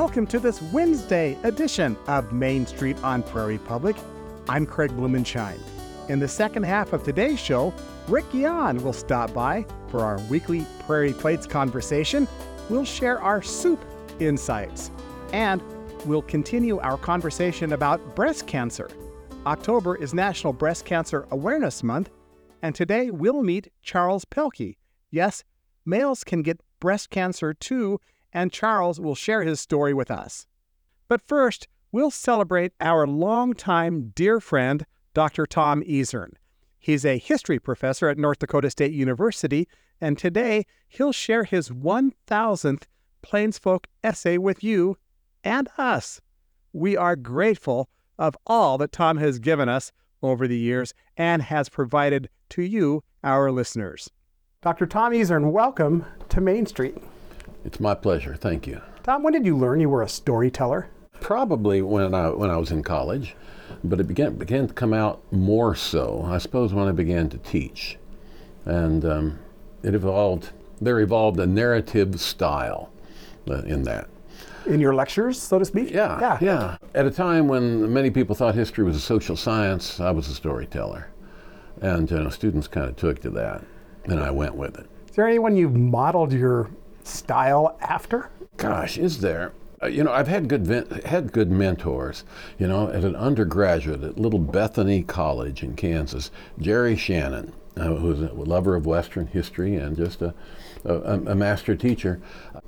welcome to this Wednesday edition of Main Street on Prairie Public. I'm Craig Blumenshine. In the second half of today's show, Rick Yan will stop by for our weekly Prairie Plates conversation. We'll share our soup insights, and we'll continue our conversation about breast cancer. October is National Breast Cancer Awareness Month, and today we'll meet Charles Pelkey. Yes, males can get breast cancer too, and Charles will share his story with us. But first, we'll celebrate our longtime dear friend, Dr. Tom Ezern. He's a history professor at North Dakota State University, and today he'll share his 1,000th Plains Folk essay with you and us. We are grateful of all that Tom has given us over the years and has provided to you, our listeners. Dr. Tom Ezern, welcome to Main Street. It's my pleasure. Thank you. Tom, when did you learn you were a storyteller? Probably when I was in college, but it began to come out more so, I suppose, when I began to teach. And there evolved a narrative style in that. In your lectures, so to speak? Yeah. At a time when many people thought history was a social science, I was a storyteller. And students kind of took to that, and I went with it. Is there anyone you've modeled your style after? Gosh, is there? I've had good mentors. At an undergraduate at Little Bethany College in Kansas, Jerry Shannon, who's a lover of Western history and just a master teacher.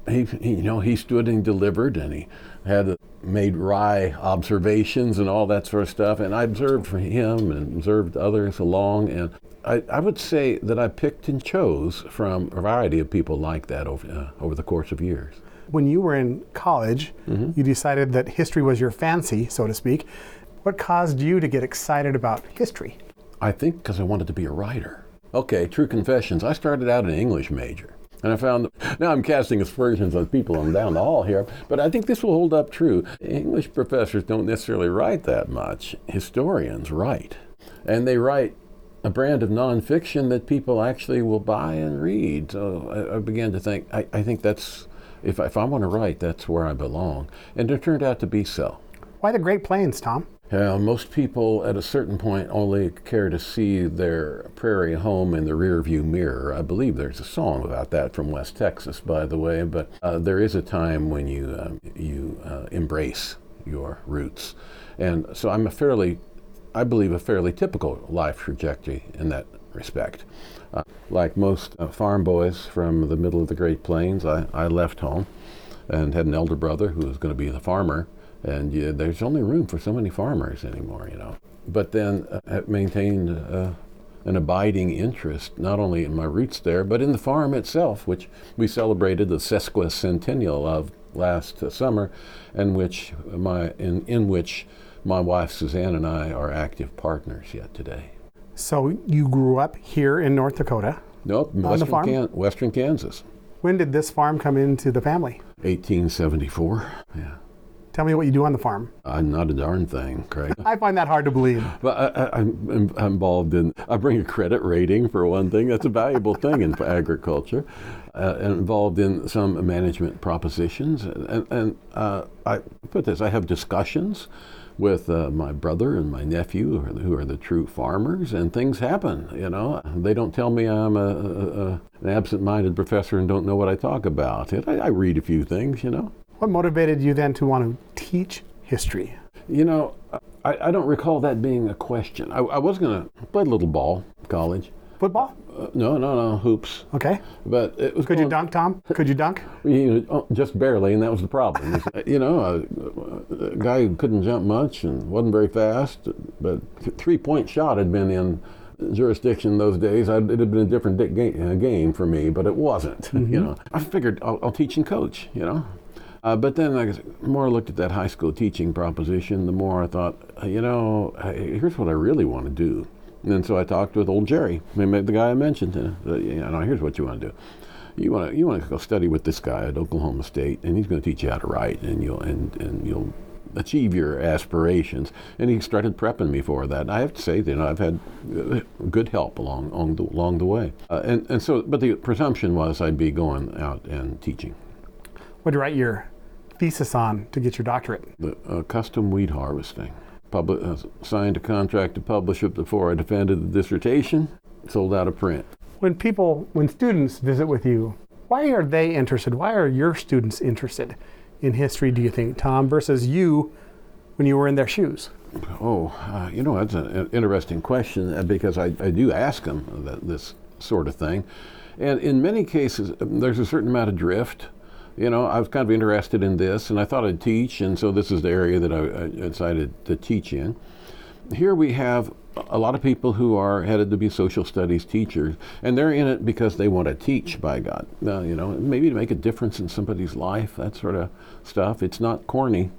He stood and delivered, and he made wry observations and all that sort of stuff. And I observed from him and observed others along, and I would say that I picked and chose from a variety of people like that over the course of years. When you were in college, you decided that history was your fancy, so to speak. What caused you to get excited about history? I think because I wanted to be a writer. Okay, true confessions. I started out an English major. And I found, now I'm casting aspersions on people on down the hall here, but I think this will hold up true. English professors don't necessarily write that much. Historians write. And they write a brand of nonfiction that people actually will buy and read. So I began to think, I think that's, if I want to write, that's where I belong. And it turned out to be so. Why the Great Plains, Tom? Most people at a certain point only care to see their prairie home in the rearview mirror. I believe there's a song about that from West Texas, by the way, but there is a time when you embrace your roots. And so I'm I believe a fairly typical life trajectory in that respect. Like most farm boys from the middle of the Great Plains, I left home and had an elder brother who was going to be the farmer. And there's only room for so many farmers anymore, But then maintained an abiding interest, not only in my roots there, but in the farm itself, which we celebrated the sesquicentennial of last summer, and in which my wife Suzanne and I are active partners yet today. So you grew up here in North Dakota? Nope, Western Kansas. When did this farm come into the family? 1874, yeah. Tell me what you do on the farm. Not a darn thing, Craig. I find that hard to believe. But I'm involved I bring a credit rating for one thing. That's a valuable thing in agriculture. And involved in some management propositions. And I put this, I have discussions with my brother and my nephew, who are the true farmers, and things happen, They don't tell me I'm an absent-minded professor and don't know what I talk about. I read a few things, What motivated you then to want to teach history? I don't recall that being a question. I was going to play a little ball in college. Football? No, hoops. Okay. But it was. Could you dunk, Tom? Could you dunk? Just barely, and that was the problem. A guy who couldn't jump much and wasn't very fast, but three-point shot had been in jurisdiction those days. It had been a different game for me, but it wasn't. I figured I'll teach and coach. But then the more I looked at that high school teaching proposition, the more I thought, here's what I really want to do. And so I talked with old Jerry, the guy I mentioned. Here's what you want to do. You want to go study with this guy at Oklahoma State, and he's going to teach you how to write, and you'll achieve your aspirations. And he started prepping me for that. And I have to say, I've had good help along the way. But the presumption was I'd be going out and teaching. Would you write your thesis on to get your doctorate? The custom wheat harvesting. Signed a contract to publish it before I defended the dissertation. Sold out of print. When students visit with you, why are they interested? Why are your students interested in history, do you think, Tom, versus you when you were in their shoes? That's an interesting question because I do ask them this sort of thing. And in many cases, there's a certain amount of drift. I was kind of interested in this, and I thought I'd teach, and so this is the area that I decided to teach in. Here we have a lot of people who are headed to be social studies teachers, and they're in it because they want to teach, by God. Maybe to make a difference in somebody's life, that sort of stuff. It's not corny.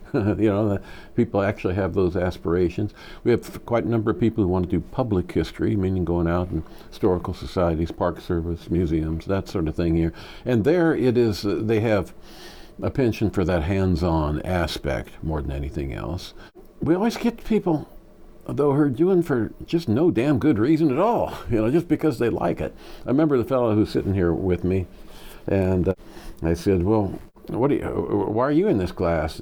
People actually have those aspirations. We have quite a number of people who want to do public history, meaning going out in historical societies, park service, museums, that sort of thing here. And there it is, they have a penchant for that hands-on aspect more than anything else. We always get people, though, who are doing for just no damn good reason at all, just because they like it. I remember the fellow who's sitting here with me, and I said, well, why are you in this class,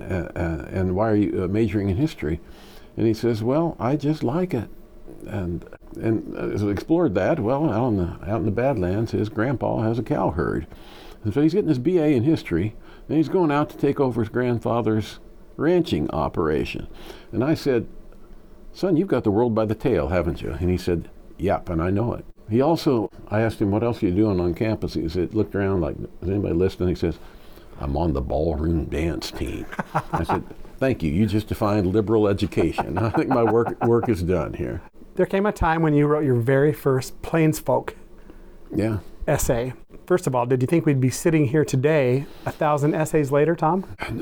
and why are you majoring in history? And he says, well, I just like it. And as I explored that, well, out in the Badlands, his grandpa has a cow herd. And so he's getting his BA in history, and he's going out to take over his grandfather's ranching operation. And I said, son, you've got the world by the tail, haven't you? And he said, yep, and I know it. I asked him, what else are you doing on campus? He said, looked around like, is anybody listening? He says, I'm on the ballroom dance team. I said, thank you. You just defined liberal education. I think my work is done here. There came a time when you wrote your very first Plains Folk essay. First of all, did you think we'd be sitting here today 1,000 essays later, Tom?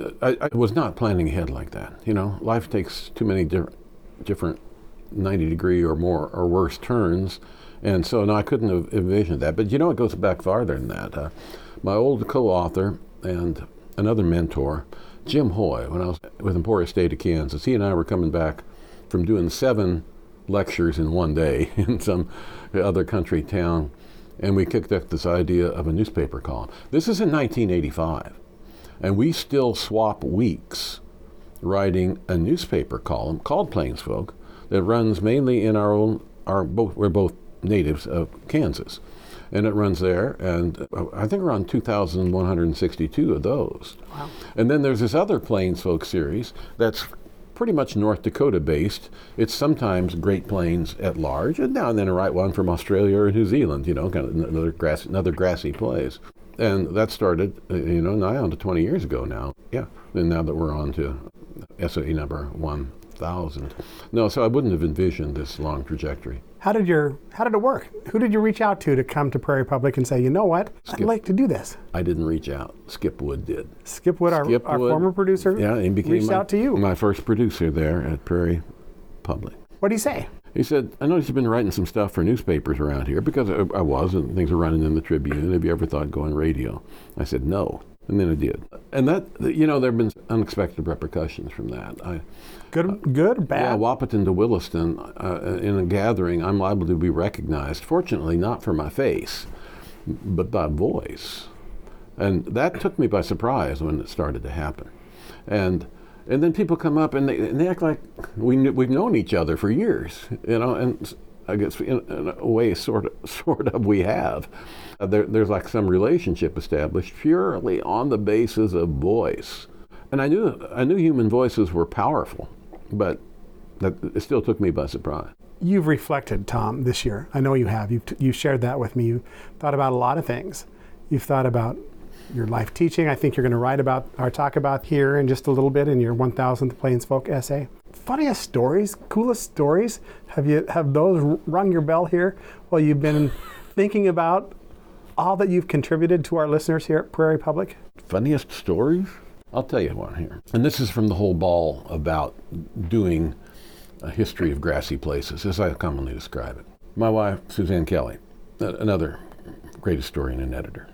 I was not planning ahead like that. Life takes too many different 90-degree or more or worse turns, and so no, I couldn't have envisioned that. But it goes back farther than that. My old co-author and another mentor, Jim Hoy, when I was with Emporia State of Kansas, he and I were coming back from doing 7 lectures in one day in some other country town, and we kicked up this idea of a newspaper column. This is in 1985, and we still swap weeks writing a newspaper column called Plains Folk that runs mainly in we're both natives of Kansas. And it runs there, and I think around 2,162 of those. Wow. And then there's this other Plains Folk series that's pretty much North Dakota based. It's sometimes Great Plains at large, and now and then I write one from Australia or New Zealand, kind of another grassy place. And that started, nigh on to 20 years ago now. Yeah, and now that we're on to essay number 1,000. No, so I wouldn't have envisioned this long trajectory. How did it work? Who did you reach out to come to Prairie Public and say, you know what, I'd like to do this? I didn't reach out. Skip Wood did. Skip Wood, our former producer, he reached out to you. My first producer there at Prairie Public. What did he say? He said, I noticed you've been writing some stuff for newspapers around here, because I was, and things are running in the Tribune. Have you ever thought going radio? I said, no. And then I did. And that, there have been unexpected repercussions from that. Good, bad? Yeah, Wahpeton to Williston, in a gathering, I'm liable to be recognized, fortunately not for my face, but by voice. And that took me by surprise when it started to happen. And then people come up and they act like we've known each other for years, and I guess in a way, sort of we have. There's like some relationship established purely on the basis of voice. And I knew human voices were powerful, but it still took me by surprise. You've reflected, Tom, this year. I know you have. You've shared that with me. You've thought about a lot of things. You've thought about your life teaching. I think you're going to write about or talk about here in just a little bit in your 1,000th Plains Folk essay. Funniest stories, coolest stories. Have those rung your bell here while you've been thinking about all that you've contributed to our listeners here at Prairie Public? Funniest stories? I'll tell you one here. And this is from the whole ball about doing a history of grassy places, as I commonly describe it. My wife, Suzanne Kelly, another great historian and editor.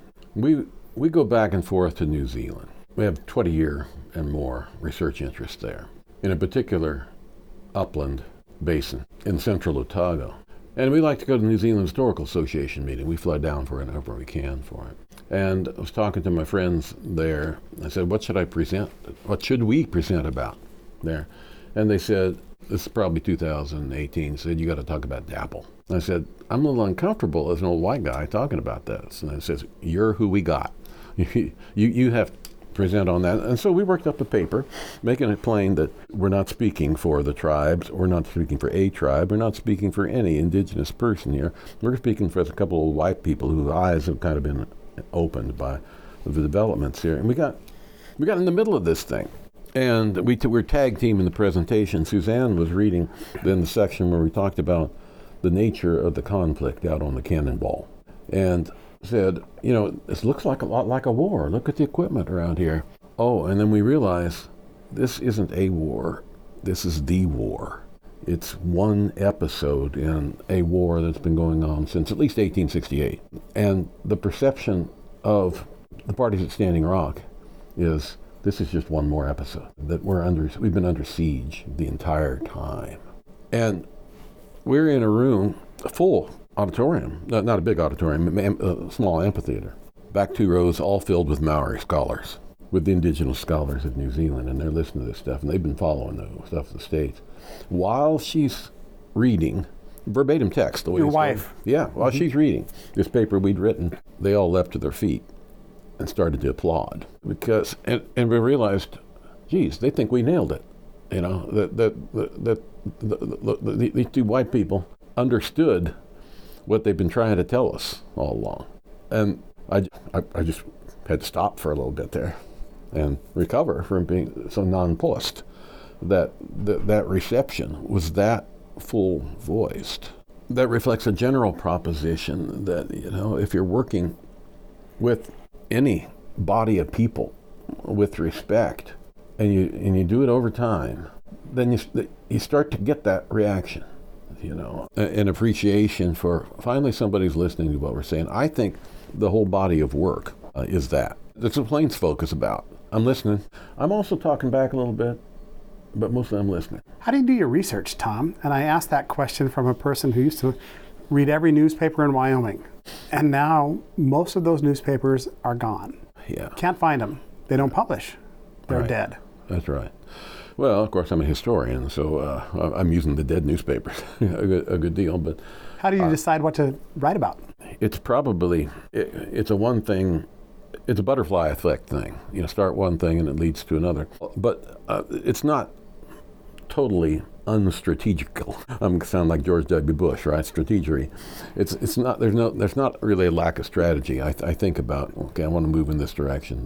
We go back and forth to New Zealand. We have 20-year and more research interest there, in a particular upland basin in central Otago. And we like to go to the New Zealand Historical Association meeting. We fly down for it whenever we can for it. And I was talking to my friends there. I said, what should I present? What should we present about there? And they said, this is probably 2018, said, you got to talk about DAPL. And I said, I'm a little uncomfortable as an old white guy talking about this. And it says, you're who we got. you have to present on that. And so we worked up a paper, making it plain that we're not speaking for the tribes, we're not speaking for a tribe, we're not speaking for any indigenous person here. We're speaking for a couple of white people whose eyes have kind of been opened by the developments here. And we got in the middle of this thing. And we're tag team in the presentation. Suzanne was reading then the section where we talked about the nature of the conflict out on the Cannonball, and said, this looks like a lot like a war. Look at the equipment around here. Oh, and then we realized this isn't a war. This is the war. It's one episode in a war that's been going on since at least 1868. And the perception of the parties at Standing Rock is this is just one more episode, that we've been under siege the entire time. And we're in a room, a full auditorium, not a big auditorium, a small amphitheater. Back 2 rows all filled with Maori scholars, with the indigenous scholars of New Zealand, and they're listening to this stuff, and they've been following the stuff of the States. While she's reading, verbatim text. The way your wife. Yeah, while she's reading this paper we'd written, they all leapt to their feet and started to applaud because, and we realized, geez, they think we nailed it. That these 2 white people understood what they've been trying to tell us all along. And I just had to stop for a little bit there and recover from being so nonplussed that reception was that full voiced. That reflects a general proposition that, if you're working with any body of people with respect and you do it over time, then you start to get that reaction, an appreciation for finally somebody's listening to what we're saying. I think the whole body of work is that. That's what Plains Folk is about. I'm listening. I'm also talking back a little bit, but mostly I'm listening. How do you do your research, Tom? And I asked that question from a person who used to read every newspaper in Wyoming. And now most of those newspapers are gone. Yeah. Can't find them. They don't publish. They're dead. That's right. Well, of course, I'm a historian, so I'm using the dead newspapers a good deal. But how do you decide what to write about? It's probably, it's a one thing, it's a butterfly effect thing. Start one thing and it leads to another. But it's not totally unstrategical. I'm sound like George W. Bush, right? Strategery. It's not. There's not really a lack of strategy. I think about, okay, I want to move in this direction,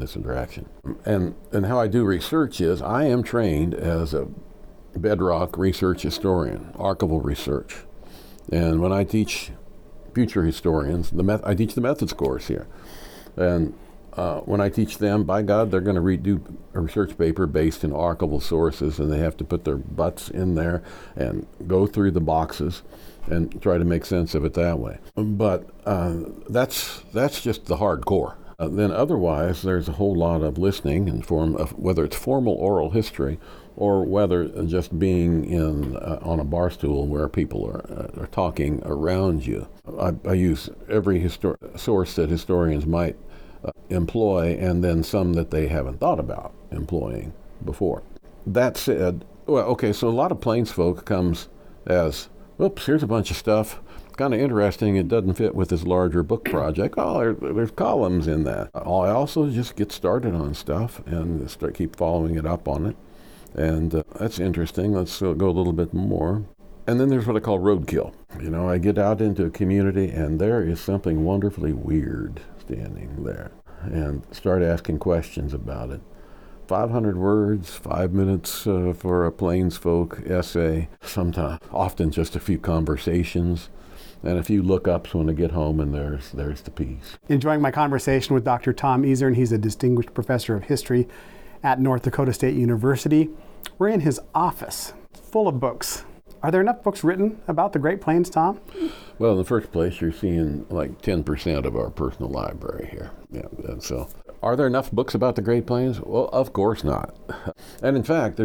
and how I do research is I am trained as a bedrock research historian, archival research, and when I teach future historians, I teach the methods course here, and when I teach them, by God, they're going to redo a research paper based in archival sources, and they have to put their butts in there and go through the boxes and try to make sense of it that way. But that's just the hardcore. Then otherwise, there's a whole lot of listening in form of whether it's formal oral history or whether just being on a bar stool where people are talking around you. I use every source that historians might employ, and then some that they haven't thought about employing before. That said, well, okay, so a lot of Plains Folk comes as, oops, here's a bunch of stuff, kind of interesting, it doesn't fit with this larger book project. Oh, there's columns in that. I also just get started on stuff and keep following it up on it, and that's interesting. Let's go a little bit more. And then there's what I call roadkill. I get out into a community and there is something wonderfully weird standing there, and start asking questions about it. 500 words, 5 minutes for a Plains Folk essay, often just a few conversations, and a few lookups when I get home, and there's the piece. Enjoying my conversation with Dr. Tom Isern. He's a distinguished professor of history at North Dakota State University. We're in his office, full of books. Are there enough books written about the Great Plains, Tom? Well, in the first place, you're seeing like 10% of our personal library here. Yeah, and so, are there enough books about the Great Plains? Well, of course not. And in fact,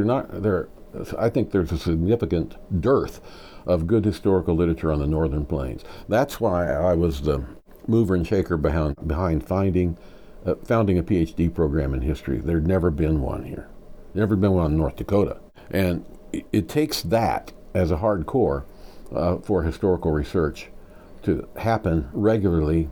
I think there's a significant dearth of good historical literature on the Northern Plains. That's why I was the mover and shaker behind founding a PhD program in history. There'd never been one here. Never been one in North Dakota. And it takes that as a hardcore for historical research to happen regularly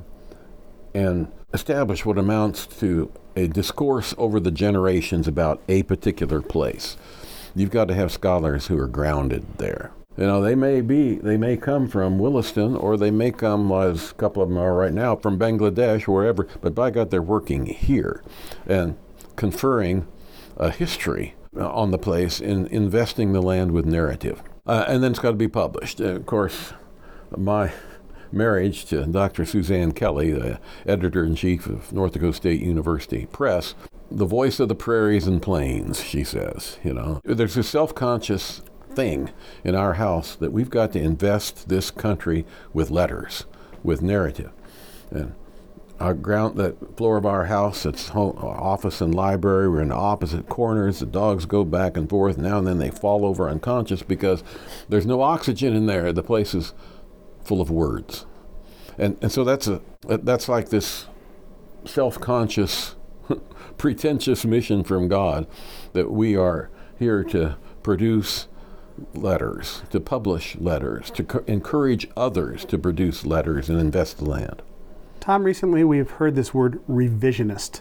and establish what amounts to a discourse over the generations about a particular place. You've got to have scholars who are grounded there. You know, they may come from Williston, or they may come, as a couple of them are right now, from Bangladesh or wherever, but by God, they're working here and conferring a history on the place and investing the land with narrative. And then it's got to be published. Of course, my marriage to Dr. Suzanne Kelly, the editor-in-chief of North Dakota State University Press, the voice of the prairies and plains, she says. You know, there's a self-conscious thing in our house that we've got to invest this country with letters, with narrative. And our the floor of our house, it's office and library, we're in opposite corners. The dogs go back and forth. Now and then they fall over unconscious because there's no oxygen in there. The place is full of words. And so that's like this self-conscious, pretentious mission from God that we are here to produce letters, to publish letters, to encourage others to produce letters and invest the land. Tom, recently we've heard this word revisionist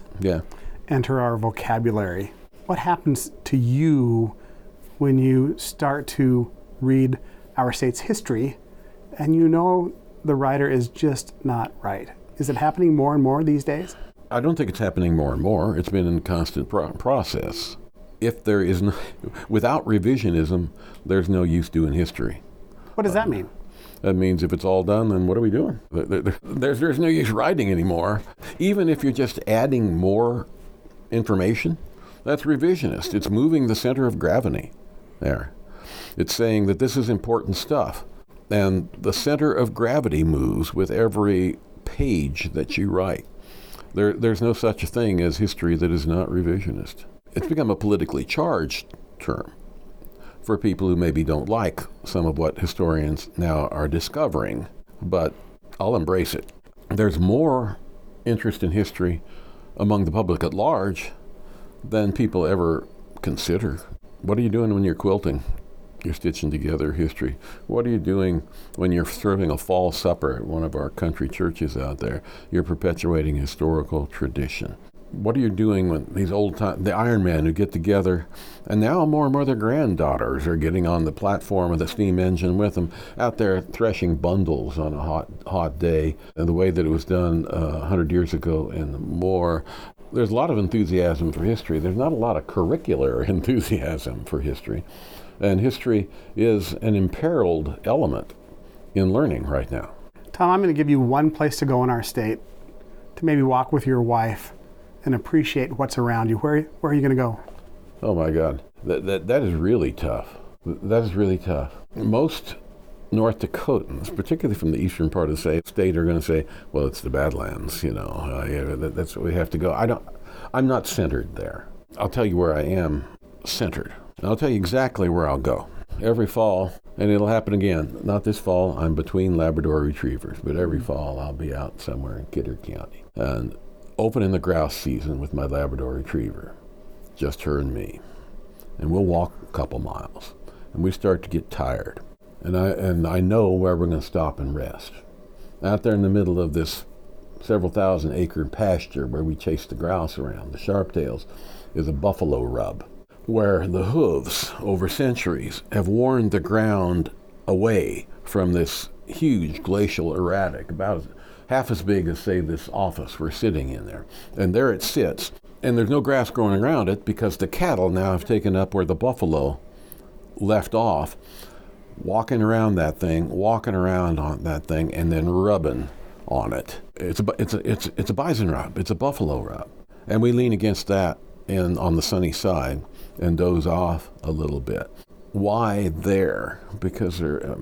enter our vocabulary. What happens to you when you start to read our state's history and you know the writer is just not right? Is it happening more and more these days? I don't think it's happening more and more. It's been a constant process. If there is no, without revisionism, there's no use doing history. What does that mean? That means if it's all done, then what are we doing? There's no use writing anymore. Even if you're just adding more information, that's revisionist. It's moving the center of gravity there. It's saying that this is important stuff. And the center of gravity moves with every page that you write. There's no such a thing as history that is not revisionist. It's become a politically charged term for people who maybe don't like some of what historians now are discovering, but I'll embrace it. There's more interest in history among the public at large than people ever consider. What are you doing when you're quilting? You're stitching together history. What are you doing when you're serving a fall supper at one of our country churches out there? You're perpetuating historical tradition. What are you doing when these the Iron Men who get together, and now more and more their granddaughters are getting on the platform of the steam engine with them, out there threshing bundles on a hot day, and the way that it was done 100 years ago and more. There's a lot of enthusiasm for history. There's not a lot of curricular enthusiasm for history. And history is an imperiled element in learning right now. Tom, I'm going to give you one place to go in our state to maybe walk with your wife and appreciate what's around you. Where are you going to go? Oh my God, that is really tough. That is really tough. Most North Dakotans, particularly from the eastern part of the state, are going to say, well, it's the Badlands, you know, that's what we have to go. I'm not centered there. I'll tell you where I am centered. And I'll tell you exactly where I'll go. Every fall, and it'll happen again, not this fall, I'm between Labrador retrievers, but every fall I'll be out somewhere in Kidder County and opening the grouse season with my Labrador retriever, just her and me. And we'll walk a couple miles, and we start to get tired. And I know where we're going to stop and rest. Out there in the middle of this several thousand acre pasture where we chase the grouse around, the sharptails, is a buffalo rub, where the hooves over centuries have worn the ground away from this huge glacial erratic, about half as big as, say, this office we're sitting in there. And there it sits, and there's no grass growing around it because the cattle now have taken up where the buffalo left off, walking around on that thing, and then rubbing on it. It's a bison rub. It's a buffalo rub. And we lean against that on the sunny side and doze off a little bit. Why there? Because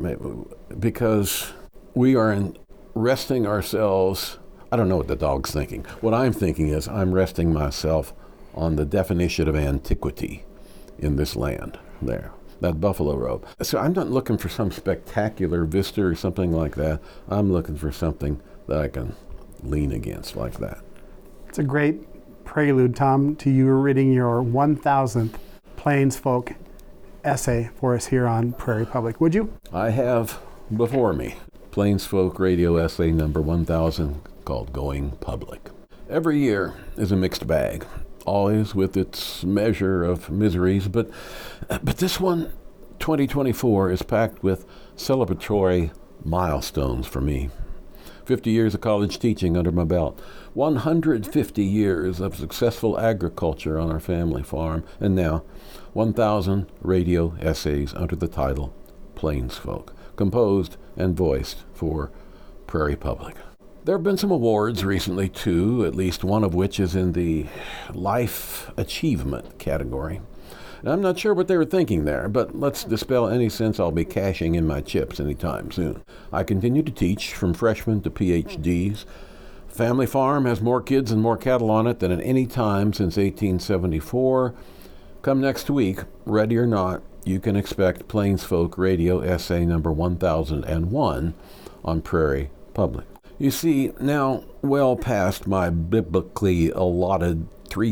we are resting ourselves. I don't know what the dog's thinking. What I'm thinking is I'm resting myself on the definition of antiquity in this land there, that buffalo robe. So I'm not looking for some spectacular vista or something like that. I'm looking for something that I can lean against like that. It's a great prelude, Tom, to you reading your 1000th Plains Folk essay for us here on Prairie Public. Would you? I have before me Plains Folk Radio essay number 1000 called Going Public. Every year is a mixed bag, always with its measure of miseries, but this one, 2024, is packed with celebratory milestones for me. 50 years of college teaching under my belt, 150 years of successful agriculture on our family farm, and now 1,000 radio essays under the title Plains Folk, composed and voiced for Prairie Public. There have been some awards recently, too, at least one of which is in the Life Achievement category. And I'm not sure what they were thinking there, but let's dispel any sense I'll be cashing in my chips anytime soon. I continue to teach from freshmen to PhDs. Family farm has more kids and more cattle on it than at any time since 1874. Come next week, ready or not, you can expect Plains Folk Radio essay number 1001 on Prairie Public. You see, now well past my biblically allotted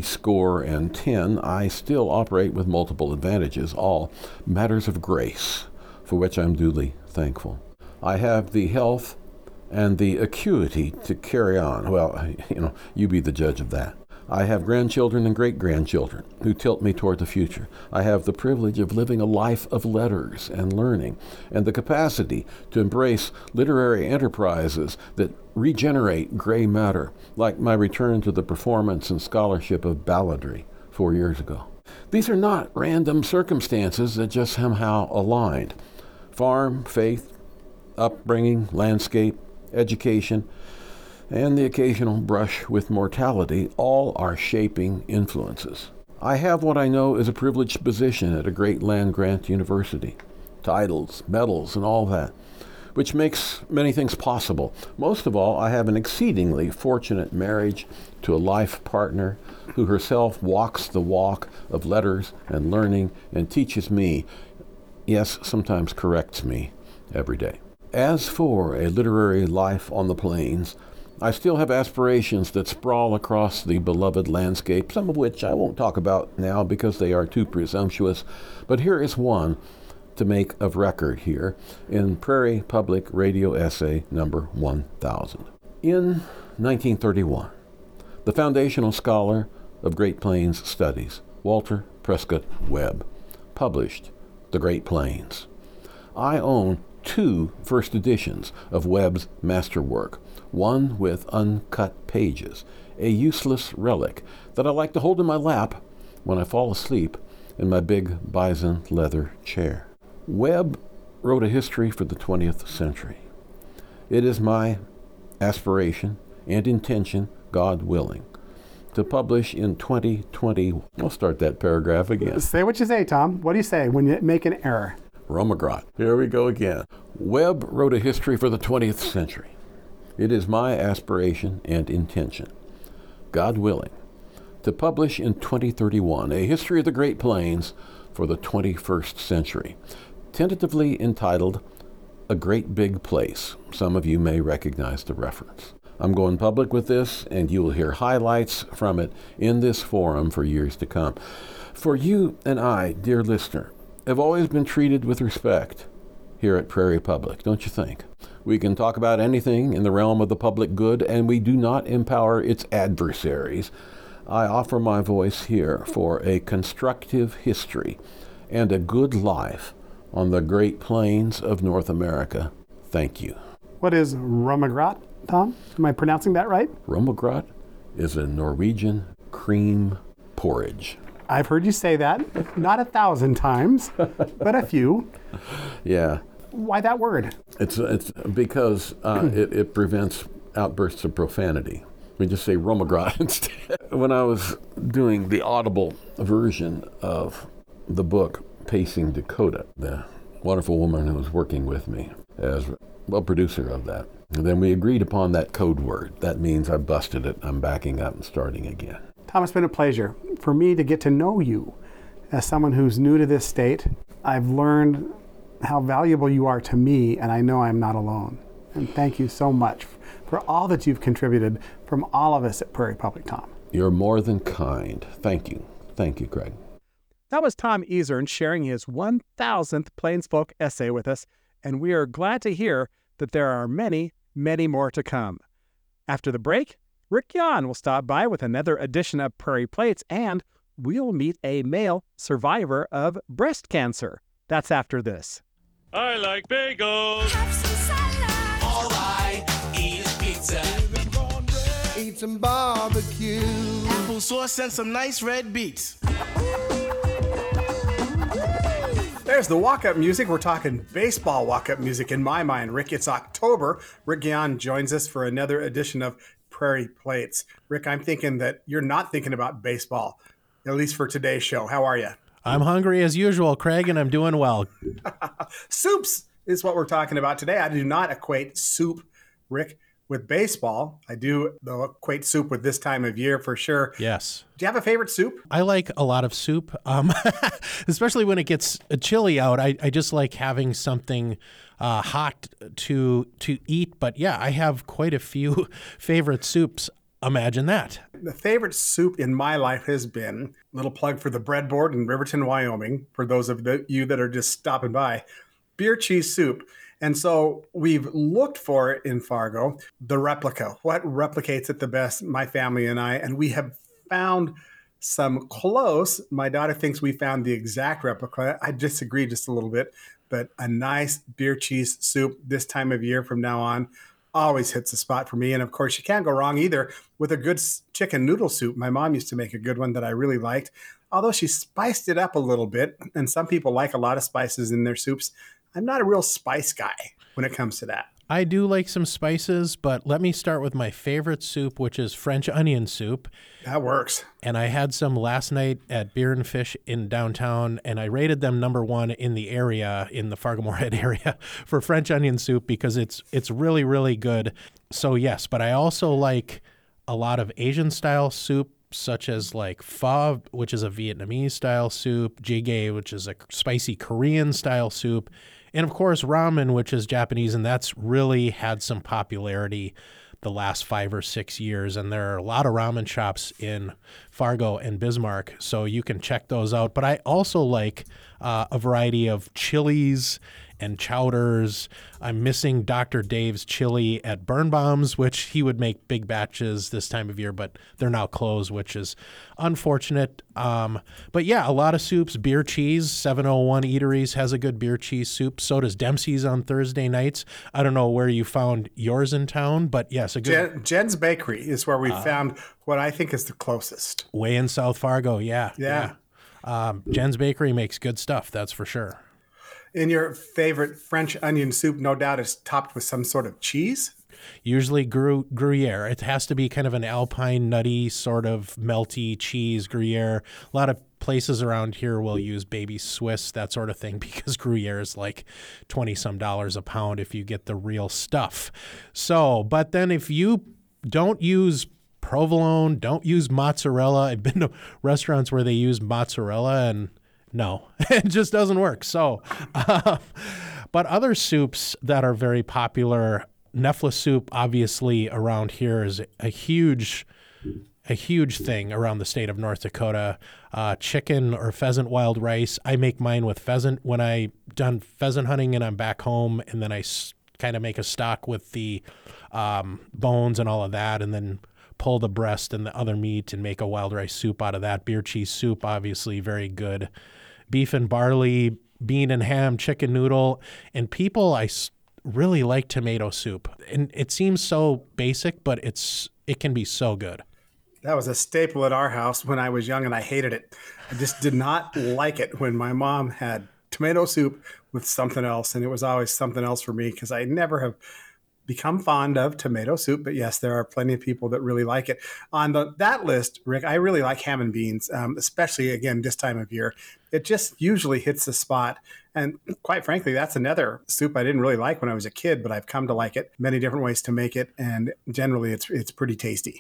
70, I still operate with multiple advantages, all matters of grace, for which I'm duly thankful. I have the health and the acuity to carry on. Well, you be the judge of that. I have grandchildren and great-grandchildren who tilt me toward the future. I have the privilege of living a life of letters and learning, and the capacity to embrace literary enterprises that regenerate gray matter, like my return to the performance and scholarship of balladry 4 years ago. These are not random circumstances that just somehow aligned. Farm, faith, upbringing, landscape, education, and the occasional brush with mortality, all are shaping influences. I have what I know is a privileged position at a great land-grant university, titles, medals, and all that, which makes many things possible. Most of all, I have an exceedingly fortunate marriage to a life partner who herself walks the walk of letters and learning and teaches me, yes, sometimes corrects me, every day. As for a literary life on the plains, I still have aspirations that sprawl across the beloved landscape, some of which I won't talk about now because they are too presumptuous, but here is one to make of record here in Prairie Public Radio essay number 1000. In 1931, the foundational scholar of Great Plains Studies, Walter Prescott Webb, published The Great Plains. I own 2 first editions of Webb's masterwork, one with uncut pages, a useless relic that I like to hold in my lap when I fall asleep in my big bison leather chair. Webb wrote a history for the 20th century. It is my aspiration and intention, God willing, to publish in 2020. I'll start that paragraph again. Say what you say, Tom. What do you say when you make an error? Romagrat. Here we go again. Webb wrote a history for the 20th century. It is my aspiration and intention, God willing, to publish in 2031 a history of the Great Plains for the 21st century, tentatively entitled A Great Big Place. Some of you may recognize the reference. I'm going public with this, and you will hear highlights from it in this forum for years to come. For you and I, dear listener, have always been treated with respect here at Prairie Public, don't you think? We can talk about anything in the realm of the public good, and we do not empower its adversaries. I offer my voice here for a constructive history and a good life on the Great Plains of North America. Thank you. What is Romagrat, Tom? Am I pronouncing that right? Romagrat is a Norwegian cream porridge. I've heard you say that, not 1,000 times, but a few. Yeah. Why that word? It's because it prevents outbursts of profanity. We just say Romagrat instead. When I was doing the audible version of the book Pacing Dakota, the wonderful woman who was working with me as a producer of that, and then we agreed upon that code word. That means I busted it. I'm backing up and starting again. Tom, it's been a pleasure for me to get to know you as someone who's new to this state. I've learned how valuable you are to me, and I know I'm not alone. And thank you so much for all that you've contributed from all of us at Prairie Public, Tom. You're more than kind. Thank you. Thank you, Craig. That was Tom Ezern sharing his 1,000th Plains Folk essay with us, and we are glad to hear that there are many, many more to come. After the break, Rick Yon will stop by with another edition of Prairie Plates, and we'll meet a male survivor of breast cancer. That's after this. I like bagels. Have some salad. All I eat is pizza. Eat some barbecue. Applesauce and some nice red beets. There's the walk-up music. We're talking baseball walk-up music in my mind, Rick. It's October. Rick Guion joins us for another edition of Prairie Plates. Rick, I'm thinking that you're not thinking about baseball, at least for today's show. How are you? I'm hungry as usual, Craig, and I'm doing well. Soups is what we're talking about today. I do not equate soup, Rick, with baseball. I do, though, equate soup with this time of year for sure. Yes. Do you have a favorite soup? I like a lot of soup, especially when it gets chilly out. I just like having something hot to eat. But yeah, I have quite a few favorite soups. Imagine that. The favorite soup in my life has been, little plug for the breadboard in Riverton, Wyoming, for those of you that are just stopping by, beer cheese soup. And so we've looked for it in Fargo, the replica, what replicates it the best, my family and I, and we have found some close. My daughter thinks we found the exact replica. I disagree just a little bit, but a nice beer cheese soup this time of year from now on always hits a spot for me. And of course, you can't go wrong either with a good chicken noodle soup. My mom used to make a good one that I really liked, although she spiced it up a little bit. And some people like a lot of spices in their soups. I'm not a real spice guy when it comes to that. I do like some spices, but let me start with my favorite soup, which is French onion soup. That works. And I had some last night at Beer and Fish in downtown, and I rated them number one in the area, in the Fargo-Moorhead area, for French onion soup because it's really, really good. So yes, but I also like a lot of Asian-style soup, such as like pho, which is a Vietnamese-style soup, jjigae, which is a spicy Korean-style soup, and of course ramen, which is Japanese, and that's really had some popularity the last 5 or 6 years. And there are a lot of ramen shops in Fargo and Bismarck, so you can check those out. But I also like a variety of chilies and chowders. I'm missing Dr. Dave's chili at Birnbaum's, which he would make big batches this time of year, but they're now closed, which is unfortunate. But yeah, a lot of soups. Beer cheese, 701 Eateries has a good beer cheese soup. So does Dempsey's on Thursday nights. I don't know where you found yours in town, but yes, a good Jen's Bakery is where we found what I think is the closest. way in South Fargo. Yeah. Jen's Bakery makes good stuff, that's for sure. And your favorite French onion soup, no doubt, is topped with some sort of cheese? Usually Gruyere. It has to be kind of an alpine, nutty, sort of melty cheese, Gruyere. A lot of places around here will use baby Swiss, that sort of thing, because Gruyere is like $20-some a pound if you get the real stuff. So, but then if you don't use provolone, don't use mozzarella. I've been to restaurants where they use mozzarella and no, it just doesn't work. So, but other soups that are very popular, Nefla soup, obviously around here is a huge thing around the state of North Dakota. Chicken or pheasant wild rice. I make mine with pheasant when I done pheasant hunting and I'm back home, and then I kind of make a stock with the bones and all of that, and then pull the breast and the other meat and make a wild rice soup out of that. Beer cheese soup, obviously very good. Beef and barley, bean and ham, chicken noodle, and people really like tomato soup. And it seems so basic, but it can be so good. That was a staple at our house when I was young, and I hated it. I just did not like it when my mom had tomato soup with something else, and it was always something else for me because I never have become fond of tomato soup. But yes, there are plenty of people that really like it. On that list, Rick, I really like ham and beans, especially, again, this time of year. It just usually hits the spot. And quite frankly, that's another soup I didn't really like when I was a kid, but I've come to like it. Many different ways to make it, and generally it's pretty tasty.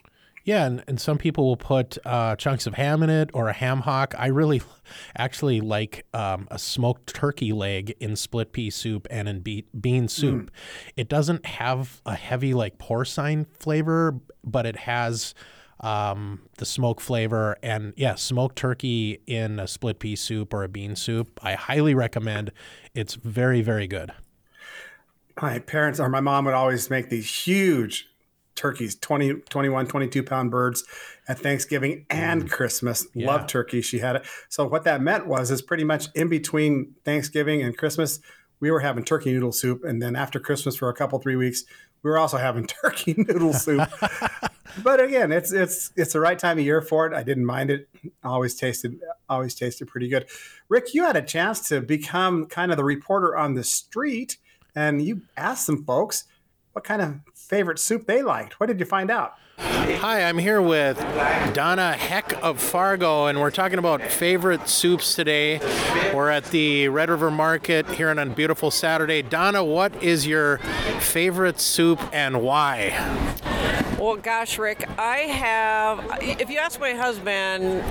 Yeah, and some people will put chunks of ham in it or a ham hock. I really actually like a smoked turkey leg in split pea soup and in bean soup. It doesn't have a heavy like porcine flavor, but it has the smoke flavor. And yeah, smoked turkey in a split pea soup or a bean soup, I highly recommend. It's very, very good. My parents or my mom would always make these huge turkeys, 20, 21, 22-pound birds at Thanksgiving and Christmas. Yeah. Loved turkey. She had it. So what that meant is pretty much in between Thanksgiving and Christmas, we were having turkey noodle soup. And then after Christmas for 3 weeks, we were also having turkey noodle soup. But again, it's the right time of year for it. I didn't mind it. Always tasted pretty good. Rick, you had a chance to become kind of the reporter on the street, and you asked some folks what kind of favorite soup they liked. What did you find out? Hi, I'm here with Donna Heck of Fargo, and we're talking about favorite soups today. We're at the Red River Market here on a beautiful Saturday. Donna, what is your favorite soup and why? Well, gosh, Rick, if you ask my husband,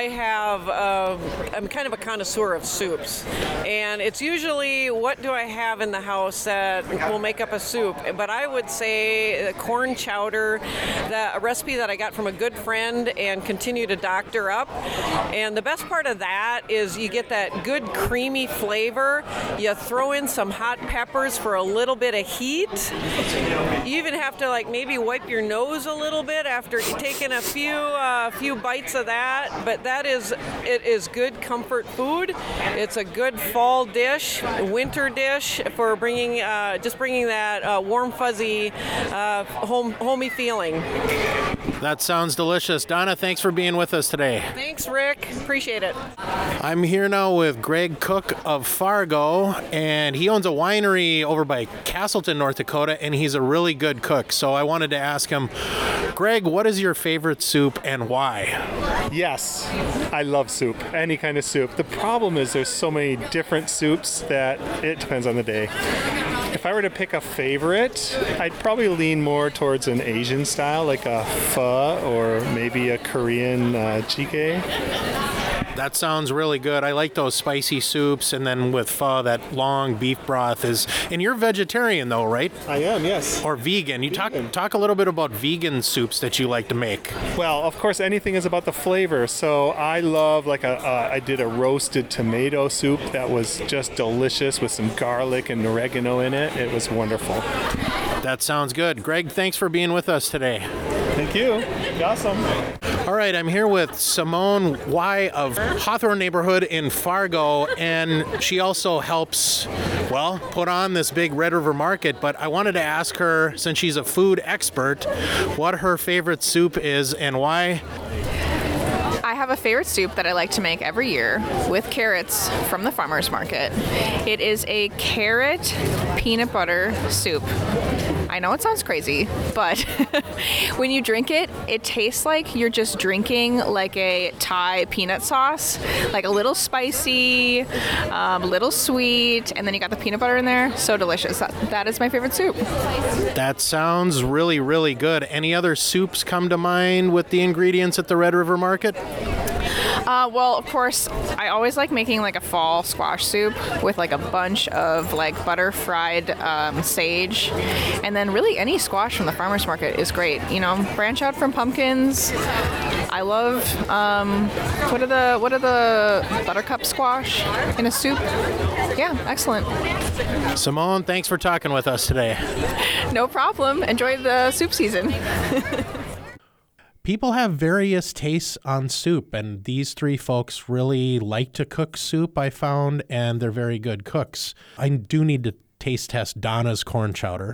I'm kind of a connoisseur of soups. And it's usually, what do I have in the house that will make up a soup? But I would say the corn chowder, a recipe that I got from a good friend and continue to doctor up. And the best part of that is you get that good creamy flavor. You throw in some hot peppers for a little bit of heat. You even have to maybe wipe your nose a little bit after taking a few bites of that. But it is good comfort food. It's a good fall dish, winter dish for bringing that warm, fuzzy, homey feeling. That sounds delicious. Donna, thanks for being with us today. Thanks, Rick. Appreciate it. I'm here now with Greg Cook of Fargo, and he owns a winery over by Castleton, North Dakota, and he's a really good cook. So I wanted to ask him, Greg, what is your favorite soup and why? Yes, I love soup, any kind of soup. The problem is there's so many different soups that it depends on the day. If I were to pick a favorite, I'd probably lean more towards an Asian style, like a pho or maybe a Korean jjigae. That sounds really good. I like those spicy soups, and then with pho, that long beef broth is. And you're vegetarian, though, right? I am, yes. Or vegan. You talk a little bit about vegan soups that you like to make. Well, of course, anything is about the flavor. So I love I did a roasted tomato soup that was just delicious with some garlic and oregano in it. It was wonderful. That sounds good. Greg, thanks for being with us today. Thank you. Awesome. All right, I'm here with Simone Y of Hawthorne neighborhood in Fargo, and she also helps, put on this big Red River Market. But I wanted to ask her, since she's a food expert, what her favorite soup is and why. I have a favorite soup that I like to make every year with carrots from the farmer's market. It is a carrot peanut butter soup. I know it sounds crazy, but when you drink it, it tastes like you're just drinking like a Thai peanut sauce, like a little spicy, a little sweet, and then you got the peanut butter in there. So delicious. That is my favorite soup. That sounds really, really good. Any other soups come to mind with the ingredients at the Red River Market? Well, of course, I always like making like a fall squash soup with like a bunch of like butter fried sage, and then really any squash from the farmer's market is great. You know, branch out from pumpkins. I love what are the buttercup squash in a soup? Yeah, excellent. Simone, thanks for talking with us today. No problem. Enjoy the soup season. People have various tastes on soup, and these three folks really like to cook soup, I found, and they're very good cooks. I do need to taste test Donna's corn chowder.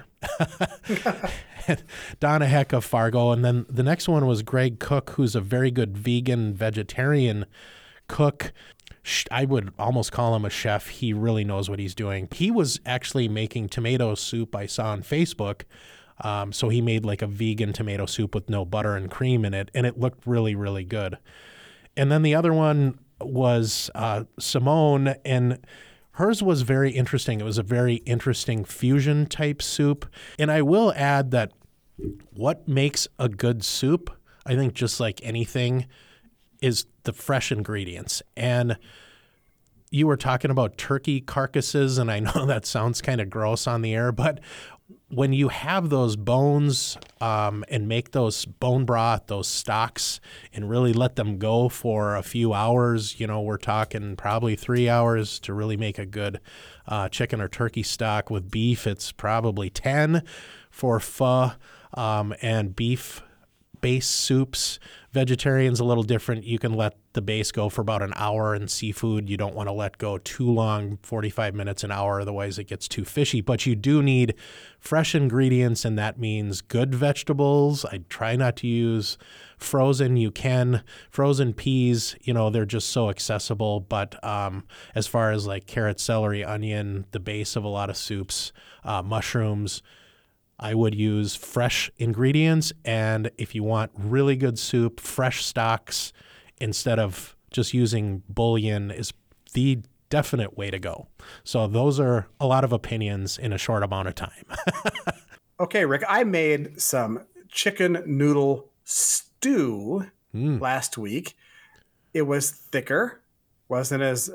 Donna Heck of Fargo. And then the next one was Greg Cook, who's a very good vegan, vegetarian cook. I would almost call him a chef. He really knows what he's doing. He was actually making tomato soup I saw on Facebook. So he made like a vegan tomato soup with no butter and cream in it, and it looked really, really good. And then the other one was Simone, and hers was very interesting. It was a very interesting fusion type soup. And I will add that what makes a good soup, I think just like anything is the fresh ingredients. And you were talking about turkey carcasses, and I know that sounds kind of gross on the air, but when you have those bones and make those bone broth, those stocks, and really let them go for a few hours, we're talking probably 3 hours to really make a good chicken or turkey stock. With beef, it's probably 10 for pho and beef base soups. Vegetarian's a little different. You can let the base go for about an hour, and seafood you don't want to let go too long, 45 minutes, an hour, otherwise it gets too fishy. But you do need fresh ingredients, and that means good vegetables. I try not to use frozen. You can. Frozen peas, they're just so accessible. But as far as like carrot, celery, onion, the base of a lot of soups, mushrooms, I would use fresh ingredients, and if you want really good soup, fresh stocks instead of just using bouillon is the definite way to go. So those are a lot of opinions in a short amount of time. Okay, Rick, I made some chicken noodle stew last week. It was thicker, wasn't as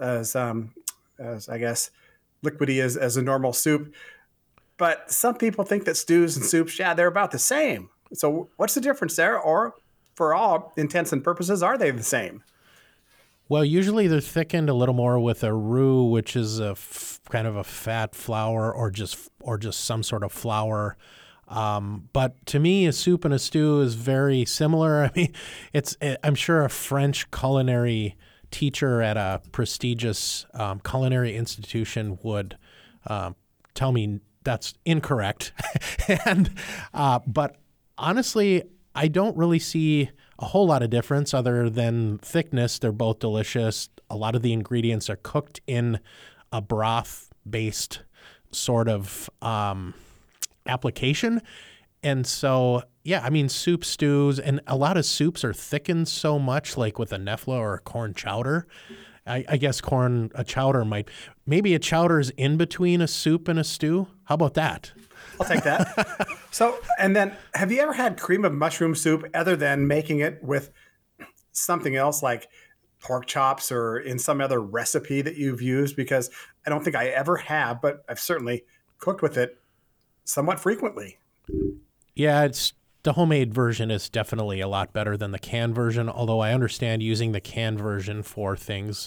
I guess liquidy as a normal soup. But some people think that stews and soups, they're about the same. So what's the difference there? Or for all intents and purposes, are they the same? Well, usually they're thickened a little more with a roux, which is a kind of a fat flour or just some sort of flour. But to me, a soup and a stew is very similar. I mean, I'm sure a French culinary teacher at a prestigious culinary institution would tell me that's incorrect. But honestly, I don't really see a whole lot of difference other than thickness. They're both delicious. A lot of the ingredients are cooked in a broth-based sort of application. And so, soup, stews, and a lot of soups are thickened so much, like with a nefla or a corn chowder. I guess a chowder maybe a chowder is in between a soup and a stew. How about that? I'll take that. So, and then have you ever had cream of mushroom soup other than making it with something else like pork chops or in some other recipe that you've used? Because I don't think I ever have, but I've certainly cooked with it somewhat frequently. Yeah, the homemade version is definitely a lot better than the canned version, although I understand using the canned version for things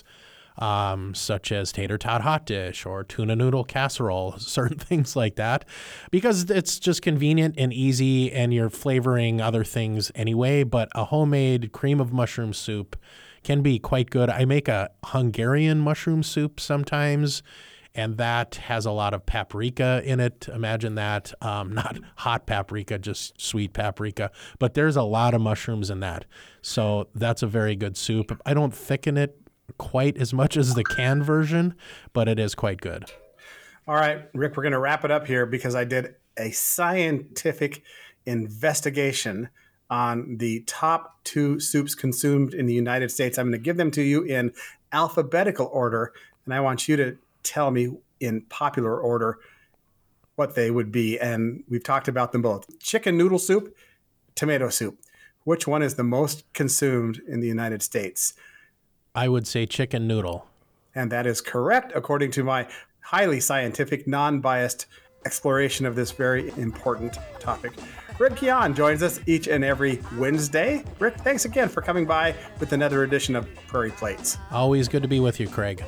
such as tater tot hot dish or tuna noodle casserole, certain things like that, because it's just convenient and easy and you're flavoring other things anyway. But a homemade cream of mushroom soup can be quite good. I make a Hungarian mushroom soup sometimes, and that has a lot of paprika in it. Imagine that, not hot paprika, just sweet paprika. But there's a lot of mushrooms in that. So that's a very good soup. I don't thicken it quite as much as the canned version, but it is quite good. All right, Rick, we're going to wrap it up here because I did a scientific investigation on the top 2 soups consumed in the United States. I'm going to give them to you in alphabetical order, and I want you to tell me in popular order what they would be. And we've talked about them both. Chicken noodle soup, tomato soup. Which one is the most consumed in the United States? I would say chicken noodle. And that is correct, according to my highly scientific, non-biased exploration of this very important topic. Rick Kian joins us each and every Wednesday. Rick, thanks again for coming by with another edition of Prairie Plates. Always good to be with you, Craig.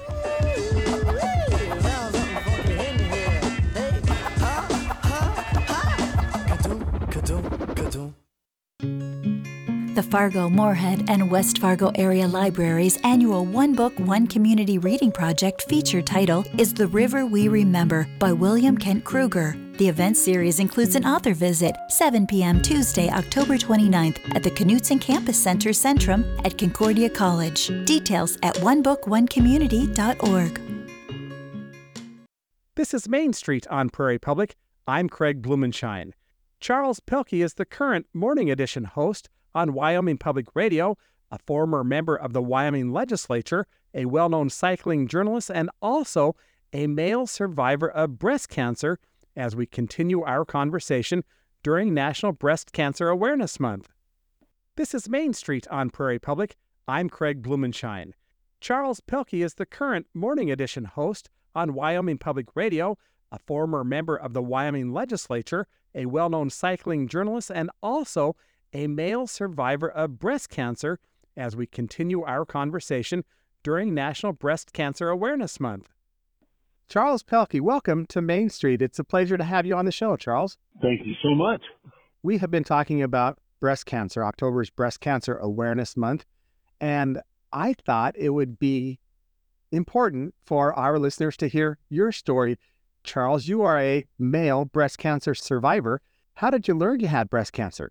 The Fargo, Moorhead, and West Fargo area libraries' annual One Book, One Community reading project feature title is The River We Remember by William Kent Kruger. The event series includes an author visit, 7 p.m. Tuesday, October 29th at the Knutson Campus Center Centrum at Concordia College. Details at onebookonecommunity.org. This is Main Street on Prairie Public. I'm Craig Blumenshine. Charles Pelkey is the current Morning Edition host on Wyoming Public Radio, a former member of the Wyoming Legislature, a well-known cycling journalist, and also a male survivor of breast cancer, as we continue our conversation during National Breast Cancer Awareness Month. This is Main Street on Prairie Public. I'm Craig Blumenshine. Charles Pelkey is the current Morning Edition host on Wyoming Public Radio, a former member of the Wyoming Legislature, a well-known cycling journalist, and also a male survivor of breast cancer, as we continue our conversation during National Breast Cancer Awareness Month. Charles Pelkey, welcome to Main Street. It's a pleasure to have you on the show, Charles. Thank you so much. We have been talking about breast cancer. October is Breast Cancer Awareness Month, and I thought it would be important for our listeners to hear your story. Charles, you are a male breast cancer survivor. How did you learn you had breast cancer?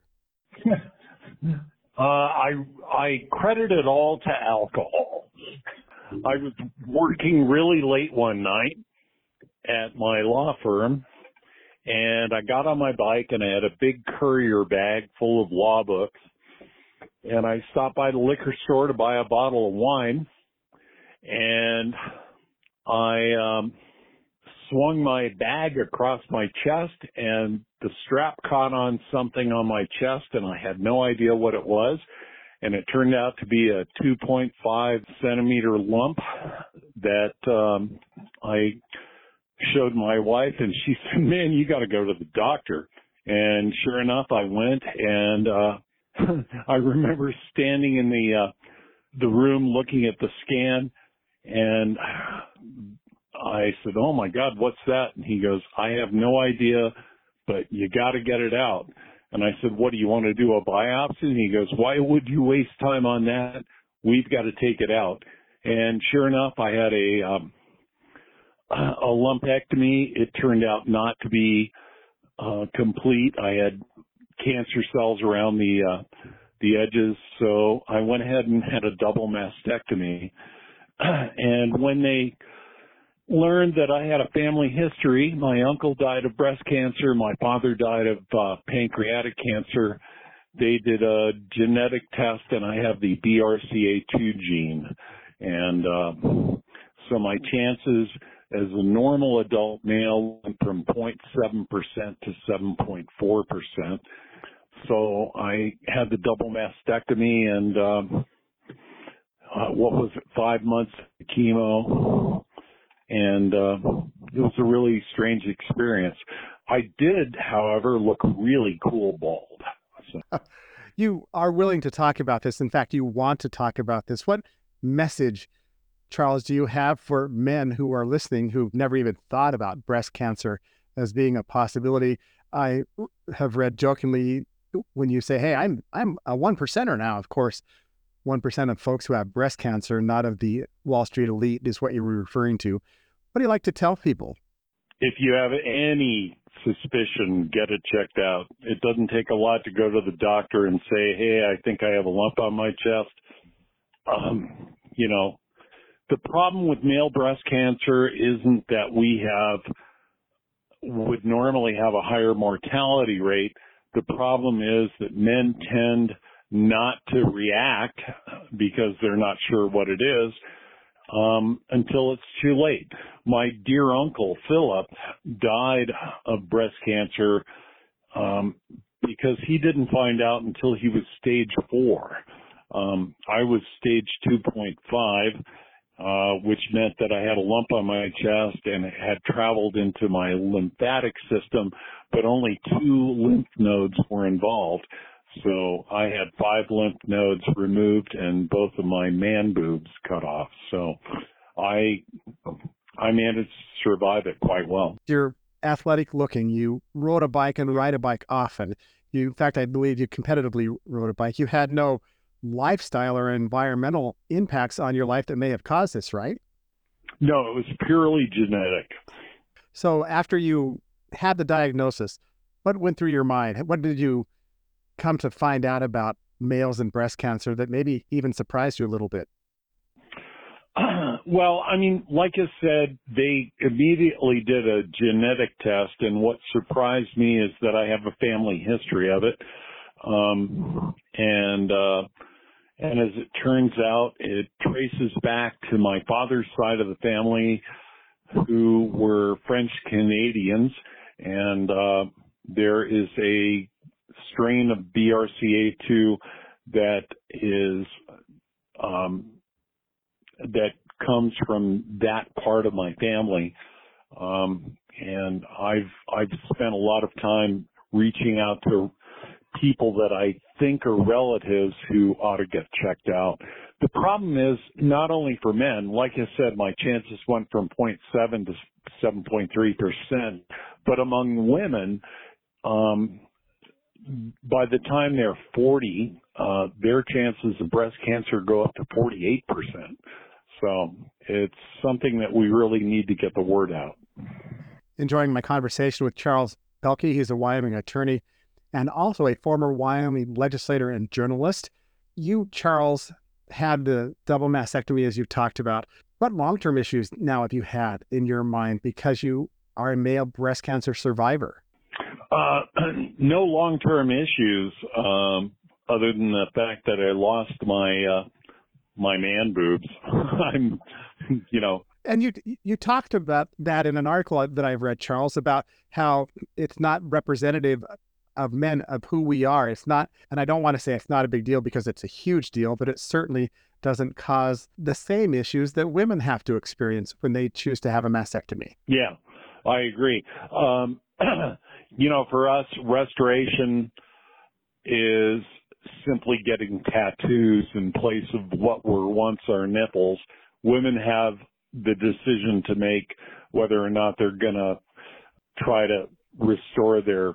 I credit it all to alcohol. I was working really late one night at my law firm, and I got on my bike and I had a big courier bag full of law books, and I stopped by the liquor store to buy a bottle of wine, and I swung my bag across my chest, and the strap caught on something on my chest, and I had no idea what it was. And it turned out to be a 2.5 centimeter lump that I showed my wife, and she said, "Man, you got to go to the doctor." And sure enough, I went, and I remember standing in the room looking at the scan, and I said, "Oh my God, what's that?" And he goes, "I have no idea, but you got to get it out." And I said, "What do you want to do, a biopsy?" And he goes, "Why would you waste time on that? We've got to take it out." And sure enough, I had a lumpectomy. It turned out not to be complete. I had cancer cells around the edges, so I went ahead and had a double mastectomy. And when they learned that I had a family history, my uncle died of breast cancer, my father died of pancreatic cancer, they did a genetic test, and I have the BRCA2 gene. And so my chances as a normal adult male went from 0.7% to 7.4%. So I had the double mastectomy, and what was it, 5 months of chemo. And it was a really strange experience. I did, however, look really cool bald. So. You are willing to talk about this. In fact, you want to talk about this. What message, Charles, do you have for men who are listening who've never even thought about breast cancer as being a possibility? I have read jokingly when you say, "Hey, I'm a 1%er now." Of course, 1% of folks who have breast cancer, not of the Wall Street elite, is what you were referring to. What do you like to tell people? If you have any suspicion, get it checked out. It doesn't take a lot to go to the doctor and say, "Hey, I think I have a lump on my chest." The problem with male breast cancer isn't that we would normally have a higher mortality rate. The problem is that men tend not to react because they're not sure what it is until it's too late. My dear uncle Philip died of breast cancer because he didn't find out until he was stage 4. I was stage 2.5, which meant that I had a lump on my chest and it had traveled into my lymphatic system, but only 2 lymph nodes were involved. So I had 5 lymph nodes removed and both of my man boobs cut off. So I managed to survive it quite well. You're athletic looking. You rode a bike and ride a bike often. In fact, I believe you competitively rode a bike. You had no lifestyle or environmental impacts on your life that may have caused this, right? No, it was purely genetic. So after you had the diagnosis, what went through your mind? What did you come to find out about males and breast cancer that maybe even surprised you a little bit? Well, I mean, like I said, they immediately did a genetic test, and what surprised me is that I have a family history of it. And as it turns out, it traces back to my father's side of the family, who were French Canadians, and there is a strain of BRCA2 that is that comes from that part of my family. And I've spent a lot of time reaching out to people that I think are relatives who ought to get checked out. The problem is not only for men, like I said, my chances went from 0.7 to 7.3%, but among women, by the time they're 40, their chances of breast cancer go up to 48%. So it's something that we really need to get the word out. Enjoying my conversation with Charles Pelkey. He's a Wyoming attorney and also a former Wyoming legislator and journalist. You, Charles, had the double mastectomy, as you talked about. What long-term issues now have you had in your mind because you are a male breast cancer survivor? No long-term issues, other than the fact that I lost my man boobs. I'm, And you talked about that in an article that I've read, Charles, about how it's not representative of men of who we are. It's not, and I don't want to say it's not a big deal because it's a huge deal, but it certainly doesn't cause the same issues that women have to experience when they choose to have a mastectomy. Yeah, I agree. For us, restoration is simply getting tattoos in place of what were once our nipples. Women have the decision to make whether or not they're going to try to restore the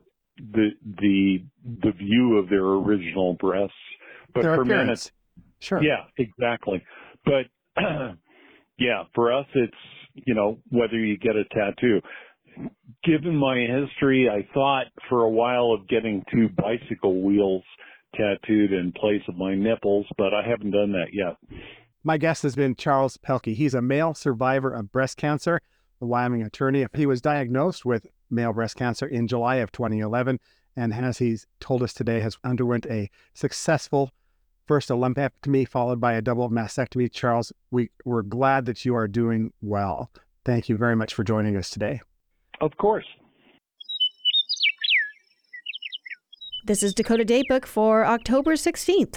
view of their original breasts. But their for appearance. men, it's, sure. Yeah, exactly. But yeah, for us, it's, whether you get a tattoo. Given my history, I thought for a while of getting 2 bicycle wheels tattooed in place of my nipples, but I haven't done that yet. My guest has been Charles Pelkey. He's a male survivor of breast cancer, a Wyoming attorney. He was diagnosed with male breast cancer in July of 2011, and as he's told us today, has underwent a successful first a lumpectomy followed by a double mastectomy. Charles, we're glad that you are doing well. Thank you very much for joining us today. Of course. This is Dakota Datebook for October 16th.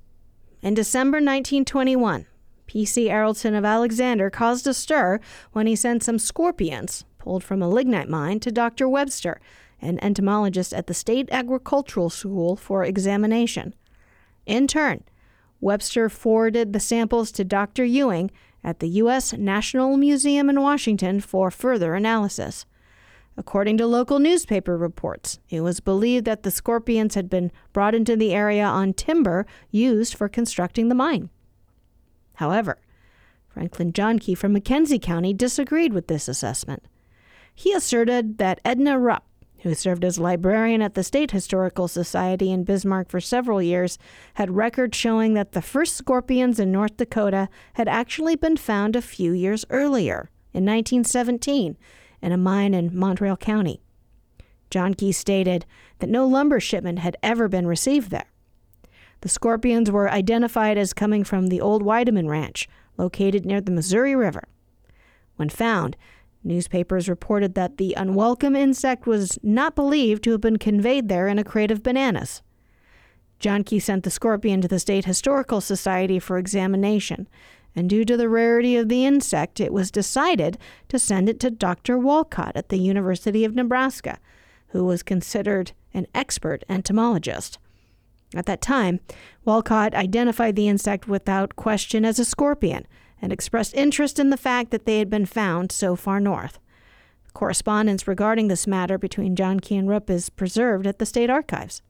In December 1921, P.C. Arlton of Alexander caused a stir when he sent some scorpions, pulled from a lignite mine, to Dr. Webster, an entomologist at the State Agricultural School, for examination. In turn, Webster forwarded the samples to Dr. Ewing at the U.S. National Museum in Washington for further analysis. According to local newspaper reports, it was believed that the scorpions had been brought into the area on timber used for constructing the mine. However, Franklin Johnke from McKenzie County disagreed with this assessment. He asserted that Edna Rupp, who served as librarian at the State Historical Society in Bismarck for several years, had records showing that the first scorpions in North Dakota had actually been found a few years earlier, in 1917, in a mine in Montreal County. Johnke stated that no lumber shipment had ever been received there. The scorpions were identified as coming from the old Weideman Ranch, located near the Missouri River. When found, newspapers reported that the unwelcome insect was not believed to have been conveyed there in a crate of bananas. Johnke sent the scorpion to the State Historical Society for examination, and due to the rarity of the insect, it was decided to send it to Dr. Walcott at the University of Nebraska, who was considered an expert entomologist. At that time, Walcott identified the insect without question as a scorpion and expressed interest in the fact that they had been found so far north. Correspondence regarding this matter between Johnke and Rupp is preserved at the State Archives.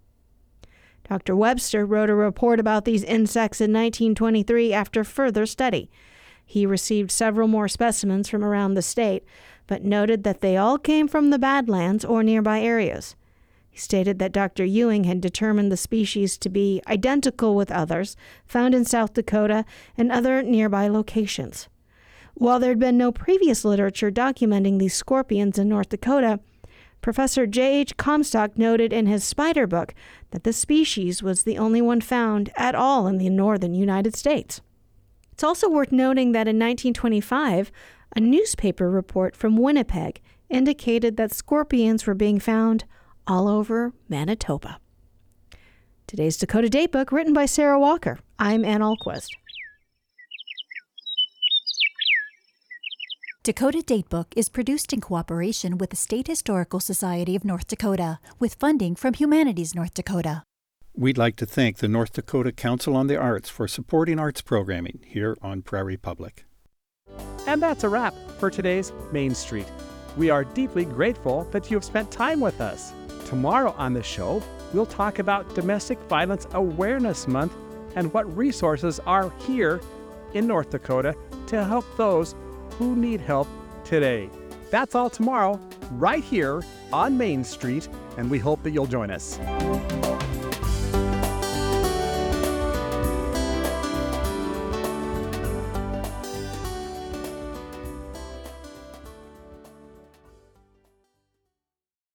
Dr. Webster wrote a report about these insects in 1923 after further study. He received several more specimens from around the state, but noted that they all came from the Badlands or nearby areas. He stated that Dr. Ewing had determined the species to be identical with others found in South Dakota and other nearby locations. While there had been no previous literature documenting these scorpions in North Dakota, Professor J.H. Comstock noted in his spider book that the species was the only one found at all in the northern United States. It's also worth noting that in 1925, a newspaper report from Winnipeg indicated that scorpions were being found all over Manitoba. Today's Dakota Datebook, written by Sarah Walker. I'm Ann Alquist. Dakota Datebook is produced in cooperation with the State Historical Society of North Dakota, with funding from Humanities North Dakota. We'd like to thank the North Dakota Council on the Arts for supporting arts programming here on Prairie Public. And that's a wrap for today's Main Street. We are deeply grateful that you have spent time with us. Tomorrow on the show, we'll talk about Domestic Violence Awareness Month and what resources are here in North Dakota to help those who need help today. That's all tomorrow, right here on Main Street, and we hope that you'll join us.